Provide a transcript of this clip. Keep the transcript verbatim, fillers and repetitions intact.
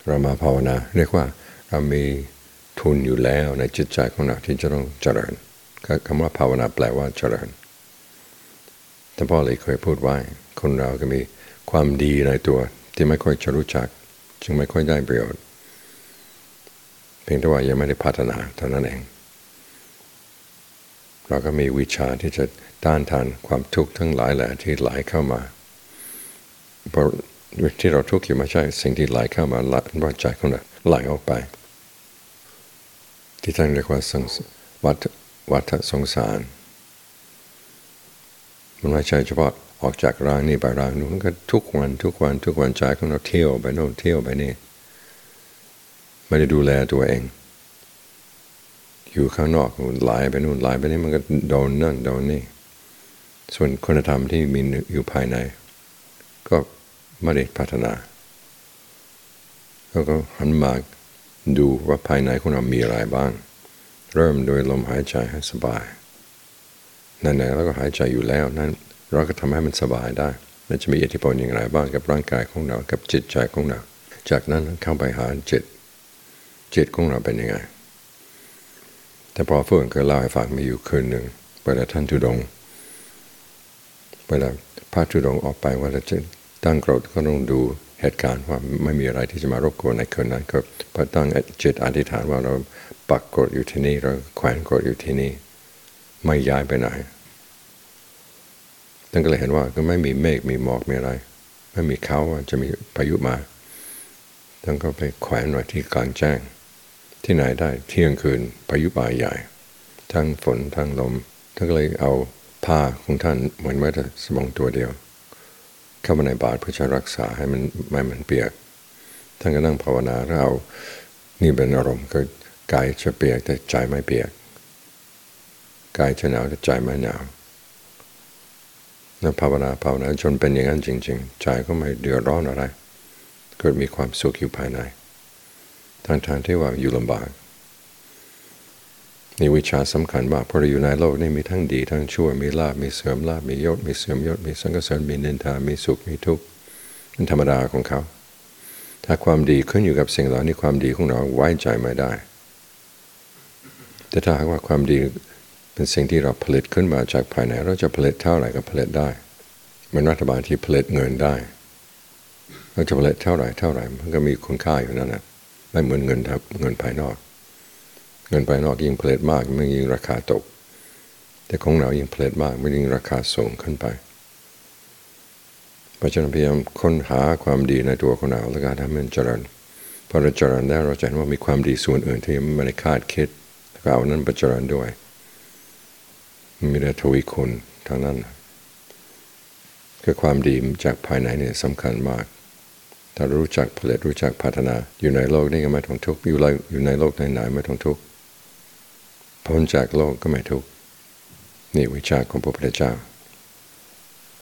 เรามาภาวนาเรียกว่าเรามีทุนอยู่แล้วในจิตใจของเราที่จะต้องเจริญคำว่าภาวนาแปลว่าเจริญท่านพ่อเลยเคยพูดไว้คนเราก็มีความดีในตัวที่ไม่ค่อยจะรู้จักจึงไม่ค่อยได้ประโยชน์เพียงแต่ว่ายังไม่ได้พัฒนาเท่านั้นเองเราก็มีวิชาที่จะต้านทานความทุกข์ทั้งหลายแหละที่ไหลเข้ามาเพราะที่เราทุกข์อยู่ไม่ใช่สิ่งที่ไหลเข้ามาไหลว่าใจของเราไหลออกไปที่ท่านเรียกว่าวัฏวัฏสงสารมันไม่ใช่เฉพาะออกจากร่างนี้ไปร่างนู้นก็ทุกวันทุกวันทุกวันใจของเราเที่ยวไปโน่นเที่ยวไปนี่ไม่ได้ดูแลตัวเองอยู่ข้างนอกไหลไปนู่นไหลไปนี่มันก็โดนนั่นโดนนี่ส่วนคุณธรรมที่มีอยู่ภายในก็ไม่ได้พัฒนาแล้วก็หันมาดูว่าภายในของเรามีอะไรบ้างเริ่มโดยลมหายใจให้สบายไหนๆแล้วก็หายใจอยู่แล้วนั้นเราก็ทำให้มันสบายได้และจะมีอิทธิพลอย่างไรบ้างกับร่างกายของเรากับจิตใจของเราจากนั้นเข้าไปหาจิตจิตของเราเป็นยังไงแต่พอเฟื่องเคยเล่าให้ฟังมีอยู่คืนหนึ่งเวลาท่านธุดงค์เวลาพระธุดงค์ออกไปว่าจะตั้งกรดก็ต้องดูเหตุการณ์ว่าไม่มีอะไรที่จะมารบกวนในคืนนั้นก็พอตั้งจิตอธิษฐานว่าเราปักกรดอยู่ที่นี่เราแขวนกรดอยู่ที่นี่ไม่ย้ายไปไหนท่านก็เลยเห็นว่าก็ไม่มีเมฆมีหมอกมีอะไรไม่มีเขาว่าจะมีพายุมาท่านก็ไปแขวนไว้ที่กลางแจ้งที่ไหนได้เที่ยงคืนพายุบ่ายใหญ่ทั้งฝนทั้งลมท่านก็เลยเอาผ้าของท่านเหมือนไว้แต่สมองตัวเดียวเข้ามาในบาตรเพื่อจะรักษาให้มันไม่มันเปียกท่านก็นั่งภาวนาแล้วเอานี่เป็นอารมณ์คือกายจะเปียกแต่ใจไม่เปียกกายจะหนาวแต่ใจไม่หนาวแล้วภาวนาภาวนาจนเป็นอย่างนั้นจริงๆใจก็ไม่เดือดร้อนอะไรเกิดมีความสุขอยู่ภายในทางทางที่ว่าอยู่ลำบากนี่วิชาสำคัญมากเพราะเราอยู่ในโลกนี้มีทั้งดีทั้งชั่วมีลาภมีเสื่อมลาภมียศมีเสื่อมยศมีสรรเสริญมีนินทามีสุขมีทุกข์เป็นธรรมดาของเขาถ้าความดีขึ้นอยู่กับสิ่งเหล่านี้ความดีของเราไว้ใจไม่ได้แต่ถ้าหากว่าความดีเป็นสิ่งที่เราผลิตขึ้นมาจากภายในเราจะผลิตเท่าไหร่ก็ผลิตได้เหมือนรัฐบาลที่ผลิตเงินได้เราจะผลิตเท่าไหร่เท่าไหร่มันก็มีคุณค่าอยู่นั่นแหละไม่เหมือนเงินเงินภายนอกเงินภายนอกยิ่งผลิตมากมันยิ่งราคาตกแต่ของเรายิ่งผลิตมากมันยิ่งราคาสูงขึ้นไปเพราะฉะนั้นพยายามค้นหาความดีในตัวของเราแล้วก็ทำให้มันเจริญพอเราเจริญแล้วเราจะเห็นว่ามีความดีส่วนอื่นที่ไม่ได้คาดคิดแล้วก็เอานั้นไปเจริญด้วยมีแต่ทวีคูณทั้งนั้นคือความดีจากภายในเนี่ยสำคัญมากถ้ารู้จักผลิตรู้จักพัฒนาอยู่ในโลกนี้ก็ไม่ต้องทุกข์อยู่ในอยู่ในโลกไหนๆไม่ต้องทุกข์พ้นจากโลกก็ไม่ทุกข์นี่วิชาของพระพุทธเจ้า